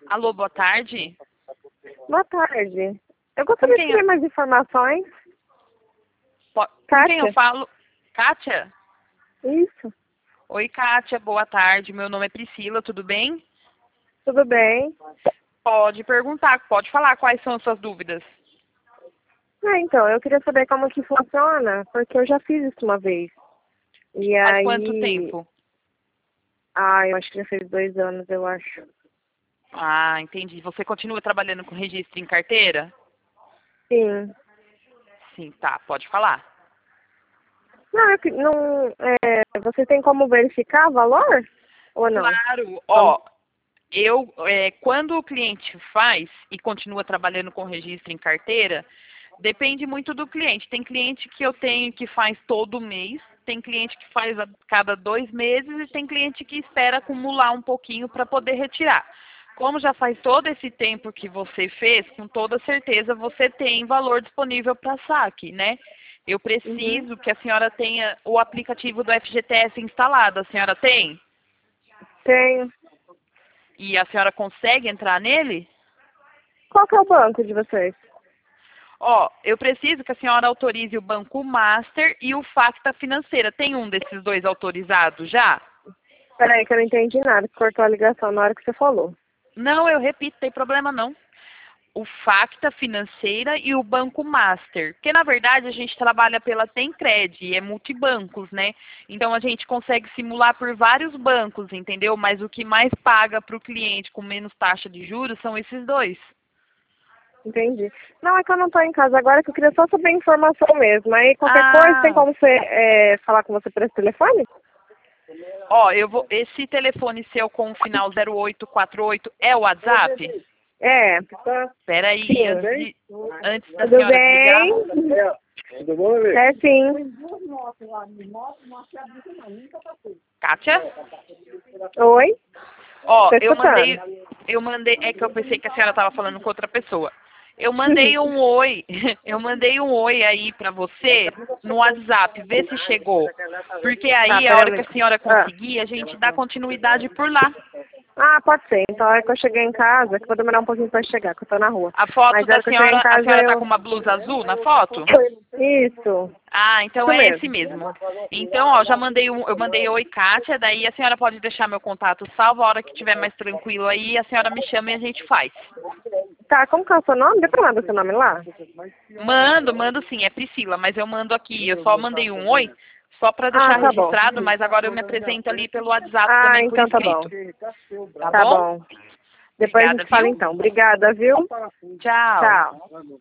Alô, boa tarde. Boa tarde. Eu gostaria de ter mais informações. Com quem eu Kátia? falo? Kátia? Isso. Oi, Kátia, boa tarde. Meu nome é Priscila, tudo bem? Tudo bem? Pode perguntar, pode falar quais são as suas dúvidas. Então, eu queria saber como que funciona, porque eu já fiz isso uma vez. E Faz aí... quanto tempo? Eu acho que já fez 2 anos, eu acho. Ah, entendi. Você continua trabalhando com registro em carteira? Sim. Sim, tá, pode falar. Você tem como verificar o valor? Ou não? Claro, Vamos. quando o cliente faz e continua trabalhando com registro em carteira, depende muito do cliente. Tem cliente que eu tenho que faz todo mês, tem cliente que faz a cada 2 meses e tem cliente que espera acumular um pouquinho para poder retirar. Como já faz todo esse tempo que você fez, com toda certeza você tem valor disponível para saque, né? Eu preciso que a senhora tenha o aplicativo do FGTS instalado. A senhora tem? Tenho. E a senhora consegue entrar nele? Qual que é o banco de vocês? Eu preciso que a senhora autorize o Banco Master e o Facta Financeira. Tem um desses dois autorizados já? Peraí que eu não entendi nada, que cortou a ligação na hora que você falou. Não, eu repito, tem problema não. O Facta Financeira e o Banco Master. Porque, na verdade, a gente trabalha pela Tencred, e é multibancos, né? Então, a gente consegue simular por vários bancos, entendeu? Mas o que mais paga para o cliente com menos taxa de juros são esses dois. Entendi. Não, é que eu não estou em casa agora, que eu queria só saber informação mesmo. Aí qualquer coisa, tem como você falar com você por esse telefone? Esse telefone seu com o final 0848 é o WhatsApp? É. Espera aí, Sim. antes da Tudo senhora desligar. bem? Tudo bom, bebê? É sim. Kátia? Oi? Tô escutando. Eu mandei, é que eu pensei que a senhora estava falando com outra pessoa. Eu mandei um oi, eu mandei um oi aí pra você no WhatsApp, vê se chegou. Porque aí, a hora que a senhora conseguir, a gente dá continuidade por lá. Pode ser. Então, a hora que eu cheguei em casa, que eu vou demorar um pouquinho para chegar, que eu tô na rua. A foto Mas a da hora que eu cheguei em senhora, a casa, senhora tá com uma blusa azul na foto? Isso. Ah, então Isso é mesmo. esse mesmo. Então, eu mandei oi, Kátia, daí a senhora pode deixar meu contato salvo, a hora que estiver mais tranquilo aí, a senhora me chama e a gente faz. Tá, como que é o seu nome? Dê pra mandar seu nome lá? Mando sim, é Priscila, mas eu mando aqui, eu só mandei um oi, só para deixar Tá bom. registrado, mas agora eu me apresento ali pelo WhatsApp também por Então tá bom. escrito. Tá Tá bom? bom. Depois a Obrigada, gente fala viu? então. Obrigada, viu? Tchau. Tchau.